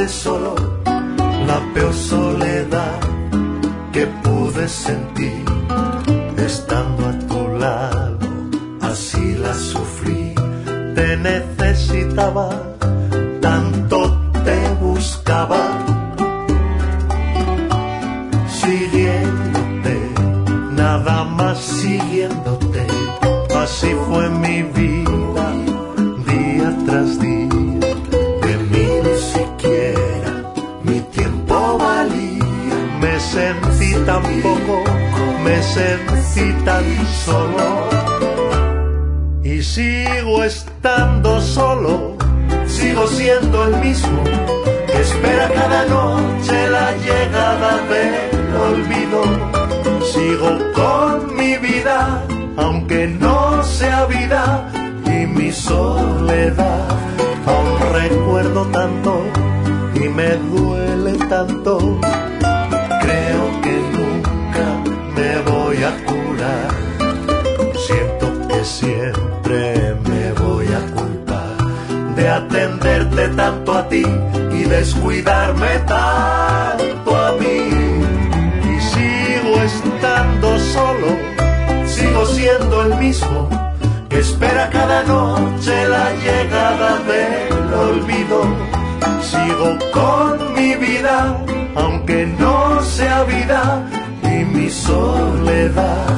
estuve solo, la peor soledad que pude sentir, estando a tu lado, así la sufrí. Te necesitaba, tanto te buscaba, siguiéndote, nada más siguiéndote. Así fue mi vida, día tras día. De mí ni siquiera mi tiempo valía. Me sentí tan poco, me sentí tan solo. Y sigo estando solo, sigo siendo el mismo que espera cada noche la llegada del olvido. Sigo con mi vida, aunque no sea vida, y mi soledad. Aún recuerdo tanto y me duele tanto. Creo que nunca me voy a curar. Siento que siempre me voy a culpar de atenderte tanto a ti y descuidarme tanto a mí. Y sigo estando solo, sigo siendo el mismo que espera cada noche la llegada del olvido. Sigo con mi vida, aunque no sea vida, y mi soledad.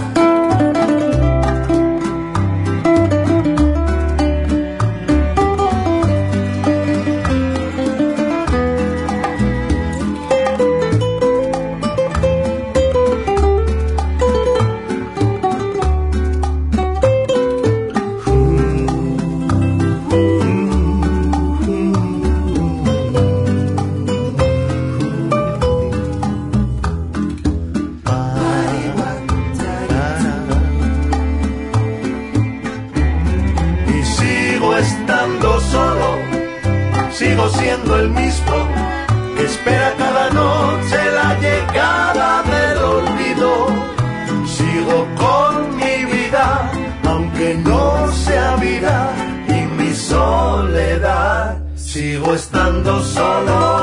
Estando solo, sigo siendo el mismo que espera cada noche la llegada del olvido. Sigo con mi vida, aunque no sea vida, y mi soledad. Sigo estando solo.